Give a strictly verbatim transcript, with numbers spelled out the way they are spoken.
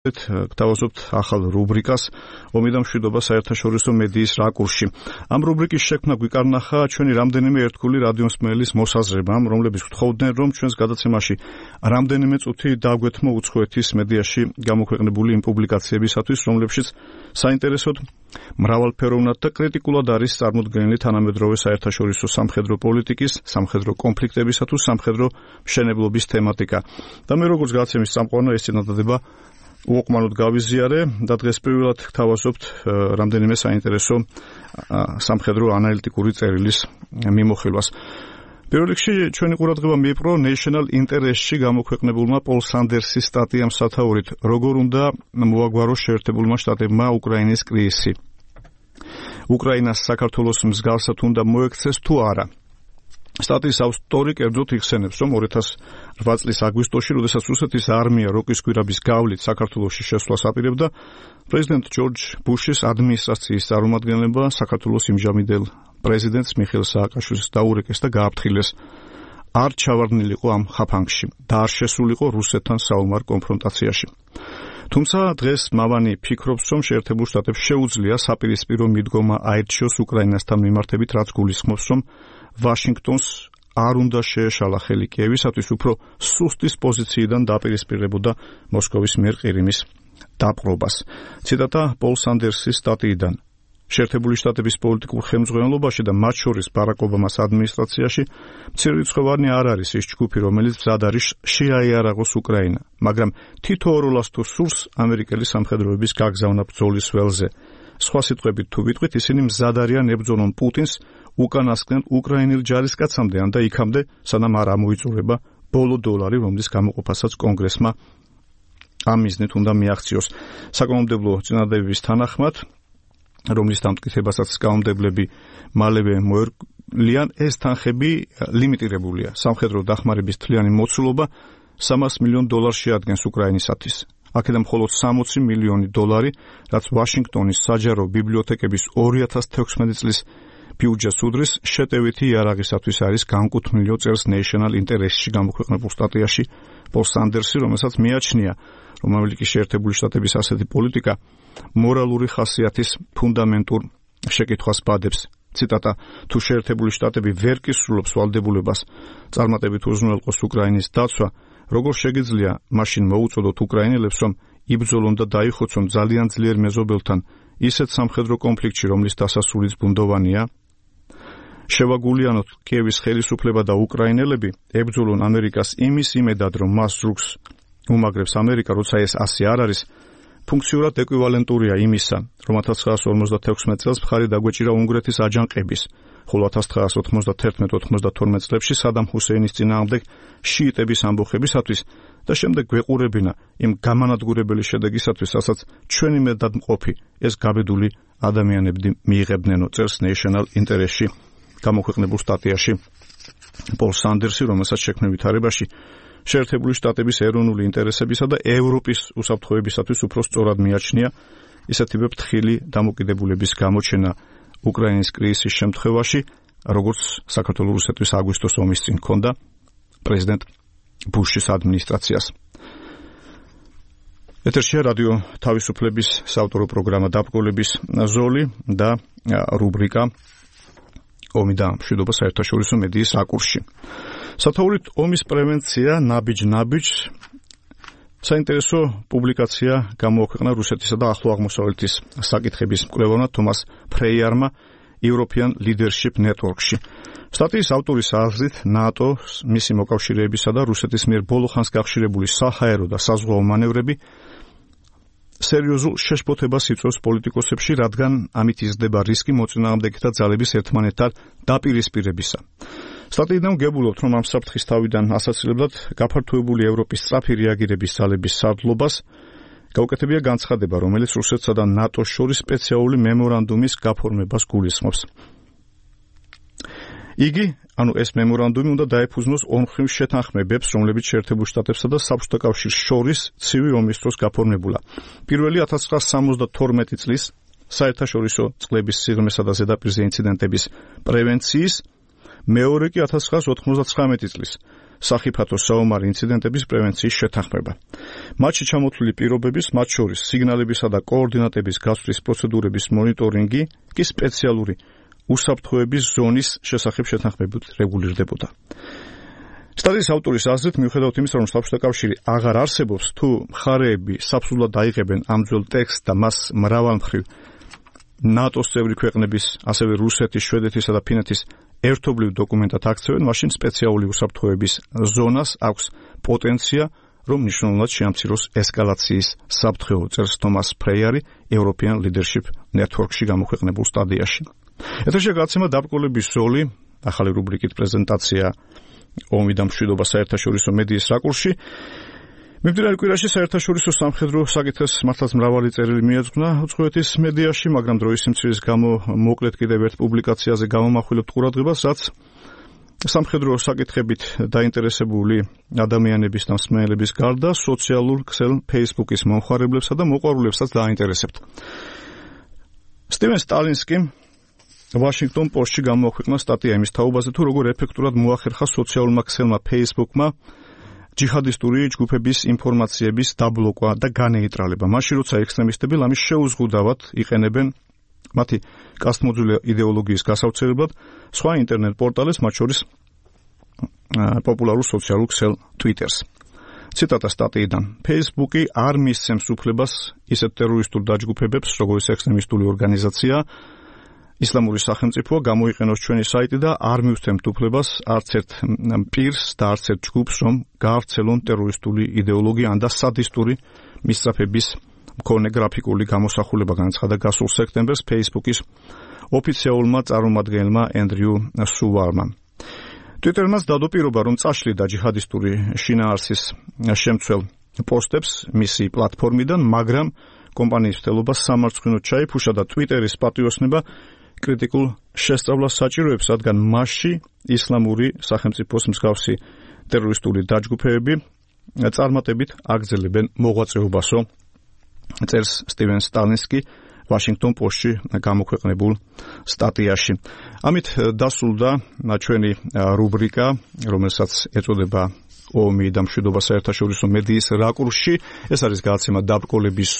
გთავაზობთ ახალ რუბრიკას ომი და მშვიდობა საერთაშორისო მედიის რაკურსში. ამ რუბრიკის შექმნა გვიკარნახა ჩვენი რამდენიმე ერთგული რადიომსმენელის მოსაზრებამ, რომლებიც გთხოვდნენ, რომ ჩვენს გადაცემაში რამდენიმე წუთი დაგვეთმო უცხოეთის მედიაში გამოქვეყნებული იმ პუბლიკაციებისათვის, რომლებშიც საინტერესოდ მრავალფეროვნად და კრიტიკულად არის წარმოდგენილი თანამედროვე საერთაშორისო სამხედრო პოლიტიკის, სამხედრო კონფლიქტებისა თუ სამხედრო მშენებლობის თემატიკა. და მე როგორც გადაცემის წამყვანი ეს წინადადება უყმანოდ გავიზიარე და დღეს პირველად გთავაზობთ რამდენიმე საინტერესო სამხედრო ანალიტიკური წერილის მიმოხილვას. პირველ რიგში ჩვენი ყურადღება მიიპყრო National Interest-ში გამოქვეყნებულმა პოლ სანდერსის სტატიამ სათაურით, როგორ უნდა მოაგვაროს შეერთებულმა შტატებმა უკრაინის კრიზისი. უკრაინას საქართველოს მსგავსად უნდა მოექცეს თუ არა. სტატიის ავტორი კერძოდ იხსენებს, რომ ორი ათას რვა წლის აგვისტოში, როდესაც რუსეთის არმია როკის გვირაბის გავლით საქართველოში შესვლას აპირებდა, პრეზიდენტ ჯორჯ ბუშის ადმინისტრაციის წარმომადგენლებმა საქართველოს იმჟამინდელ პრეზიდენტს მიხეილ სააკაშვილის დაურეკეს და გააფრთხილეს, არ ჩავარდნილიყო ამ ხაფანგში და არ შესულიყო რუსეთთან საომარ კონფრონტაციაში. თუმცა დღეს მავანი ფიქრობს, რომ შეერთებულ შტატებს შეუძლია საპირისპირო მიდგომა აერჩიოს უკრაინასთან მიმართებით, რაც გულისხმობს, რომ ვაშინგტონს არ უნდა შეეშალა ხელი კიევისათვის, უფრო სუსტის პოზიციიდან დაპირისპირებოდა მოსკოვის მიერ ყირიმის დაპყრობას. ციტატა პოლ სანდერსის სტატიიდან. შეერთებული შტატების პოლიტიკურ ხელმძღვანელობაში და მათ შორის ბარაკ ობამას ადმინისტრაციაში მცირერიცხოვანი არ არის ის ჯგუფი, რომელიც მზად არის შეაიარაღოს უკრაინა, მაგრამ თითო ოროლას თუ სურს ამერიკელი სამხედროების გაგზავნა ბრძოლის ველზე. სხვა სიტყვებით თუ ვიტყვით, ისინი მზად არიან ებრძოლონ პუტინს უკანასკნელ უკრაინელ ჯარისკაცამდე ან და იქამდე, სანამ არ ამოიწურება ბოლო დოლარი, რომლის გამოყოფასაც კონგრესმა ამ მიზნით უნდა მიაღწიოს. საკანონმდებლო წინადადების თანახმად, რომლის დამტკიცებასაც კანონმდებლები მალევე მოერგლიან, ეს თანხები ლიმიტირებულია. სამხედრო დახმარების თლიანი მოცულობა სამას მილიონ დოლარს შეადგენს უკრაინისათვის. აქედან მხოლოდ სამოცი მილიონი დოლარი, რაც ვაშინგტონის საჯარო ბიბლიოთეკების ორი ათას თექვსმეტი წლის ბიუჯეტს უდრის, შეტევითი იარაღისათვის არის განკუთვნილ წერს National Interest-ში გამოქვეყნებულ სტატიაში პოლ სანდერსი, რომელსაც მიაჩნია, რომ ამერიკის შეერთებული შტატების ასეთი პოლიტიკა მორალური ხასიათის ფუნდამენტურ შეკითხვას ბადებს. ციტატა: თუ შეერთებული შტატები ვერ კისრულობს ვალდებულებას წარმატებით უზრუნველყოს უკრაინის დაცვა, როგორ შეგიძლია მაშინ მოუწოდოთ უკრაინელებს, რომ იბრძოლონ და დაიხოცონ ძალიან ძლიერ მეზობელთან ისეთ სამხედრო კონფლიქტში, რომლის დასასრულიც ბუნდოვანია? შევაგულიანოთ კიევის ხელისუფლება და უკრაინელები ებრძოლონ ამერიკას იმის იმედად, რომ მას ზრუგს უმაგრებს ამერიკა, როცა ეს ასე არ არის, ფუნქციურად ეკვივალენტურია იმისა, რომ ათას ცხრაასი ორმოცდათექვსმეტ წელს მხარი დაგვეჭირა უნგრეთის აჯანყების, ხოლო ათას ცხრაასი ოთხმოცდათერთმეტ ოთხმოცდათორმეტ წლებში სადამ ჰუსეინის წინააღმდეგ შიიტების ამბოხებისათვის და შემდეგ გვეყურებინა იმ გამანადგურებელი შედეგისათვის, რასაც ჩვენი მედადმყოფი ეს გაბედული ადამიანები მიიღებნენო, წერს National Interest-ში გამოქვეყნებულ სტატიაში პოლ სანდერსი, რომელსაც შექმნილ ვითარებაში შეერთებული შტატების ეროვნული ინტერესებისა და ევროპის უსაფრთხოებისათვის უფრო სწორად მიაჩნია ისეთივე ფრთხილი დამოკიდებულების გამოჩენა უკრაინის კრიზისის შემთხვევაში, როგორც საქართველოს რუსეთის აგვისტოს ომის წინ ჰქონდა პრეზიდენტ ბუშის ადმინისტრაციას. ეთერშია რადიო თავისუფლების საავტორო პროგრამა დაბრკოლების ზოლი და რუბრიკა ომი და მშვიდობა საერთაშორისო მედიის რაკურსში. სათაურით ომის პრევენცია ნაბიჯ-ნაბიჯ საინტერესო პუბლიკაცია გამოაქვეყნა რუსეთისა და ახლო აღმოსავლეთის საკითხების მკვლევარმა თომას ფრეიარმა European Leadership Network-ში. სტატიის ავტორის აზრით, ნატოს, მისი მოკავშირეებისა და რუსეთის მიერ ბოლოხანს გახშირებული საჰაერო და საზღვაო მანევრები სერიოზულ შეშფოთებას იწვევს პოლიტიკოსებში, რადგან ამით იზრდება რისკი მოწინააღმდეგეთა ძალების ერთმანეთთან დაპირისპირებისა. სტატიიდან ვგებულობთ, რომ ამ საფრთხის თავიდან ასაცილებლად გაფართოებული ევროპის სწრაფი რეაგირების ძალების სარდლობას გაუკეთებია განცხადება, რომელიც რუსეთსა და ნატოს შორის სპეციალური მემორანდუმის გაფორმებას გულისხმობს. იგი, ანუ ეს მემორანდუმი უნდა დაეფუძნოს ორმხრივ შეთანხმებებს, რომლებიც შეერთებულ შტატებსა და საბჭოთა კავშირს შორის ცივი ომის დროს გაფორმებულა. პირველი ათას ცხრაასი სამოცდათორმეტი წლის საერთაშორისო წყლების სიღრმესა და ზედაპირზე ინციდენტების პრევენციის, მეორე კი ათას ცხრაასი ოთხმოცდათხრამეტი წლის სახიფათო საომარი ინციდენტების პრევენციის შეთანხმება. მათში ჩამოთვლილი პირობების, მათ შორის სიგნალებისა და კოორდინატების გაცვლის პროცედურების მონიტორინგი კი სპეციალური უსაფრთხოების ზონის შესახებ შეთანხმებით რეგულირდებოდა. სტატიის ავტორის აზრით, მიუხედავად იმისა, რომ საბჭოთა კავშირი აღარ არსებობს, თუ მხარეები საფსულად აიღებენ ამ ძველ ტექსტს და მას მრავალმხრივ ნატოს წევრი ქვეყნების, ასევე რუსეთის, შვედეთისა და ფინეთის ერთობლივ დოკუმენტად აქცევენ, მაშინ სპეციალური უსაფრთხოების ზონას აქვს პოტენცია, რომ მნიშვნელოვნად შეამციროს ესკალაციის საფრთხეო, წერს თომას ფრეიარი European Leadership Network-ში გამოქვეყნებულ სტატიაში. ეთერში გაცემა დაბრკოლების ზოლი, ახალი რუბრიკით პრეზენტაცია ომი და მშვიდობა საერთაშორისო მედიის რაკურსში. მიმდინარე კვირაში საერთაშორისო სამხედრო საკითხებს მართლაც მრავალი წერილი მიეძღვნა უცხოეთის მედიაში, მაგრამ დროის სიმცირის გამო მოკლედ კიდევ ერთ პუბლიკაციაზე გამომახვილებთ ყურადღებას, რაც სამხედრო საკითხებით დაინტერესებული ადამიანების და მსმენელების გარდა სოციალურ ქსელ Facebook-ის მომხმარებლებსა და მოყვარულებსაც დაინტერესებთ. სტივენ სტალინსკი Washington Post-ში გამოაქვეყნა სტატია იმის თაობაზე, თუ როგორ ეფექტურად მოახერხა სოციალურმა ქსელმა Facebook-მა ჯიჰადისტური ჯგუფების ინფორმაციების დაბლოკვა და განეიტრალება. მაშინ როცა ექსტრემისტები ამის შეუზღუდავად იყენებენ მათი კასტმოძული იდეოლოგიის გასავრცელებლად სხვა ინტერნეტ პორტალებს, მათ შორის პოპულარულ სოციალურ ქსელ Twitter-ს. ციტატა სტატიიდან. Facebook-ი არ მისცემს უფლებას ისეთ ტერორისტულ დაჯგუფებებს, როგორც ექსტრემისტული ორგანიზაცია ისლამური სახელმწიფოა გამოიყენოს ჩვენი საიტი და არ მივცემთ უფლებას არც ერთ პირს და არც ერთ ჯგუფს, რომ გაავრცელონ ტერორისტული იდეოლოგია ან და სადისტური მისწრაფების მქონე გრაფიკული გამოსახულება, განაცხადა გასულ სექტემბერს Facebook-ის ოფიციალურმა წარმომადგენელმა ენდრიუ სუვარმამ. Twitter-მას დადო პირობა, რომ წაშლიდა ჯიჰადისტური შინაარსის შემცველ პოსტებს მისი პლატფორმიდან, მაგრამ კომპანიის მცდელობა სამარცხვინოდ ჩაიფუშა და Twitter-ის პატიოსნება კრიტიკულ შესწავლას საჭიროებს, რადგან მასში ისლამური სახელმწიფოს მსგავსი ტერორისტული დაჯგუფებები წარმატებით აგრძელებენ მოღვაწეობასო, წერს სტივენ სტალინსკი Washington Post-ში გამოქვეყნებულ სტატიაში. ამით დასრულდა ჩვენი რუბრიკა, რომელსაც ეწოდება ომი და მშვიდობა საერთაშორისო მედიის რაკურსში. ეს არის გადაცემა დაბრკოლების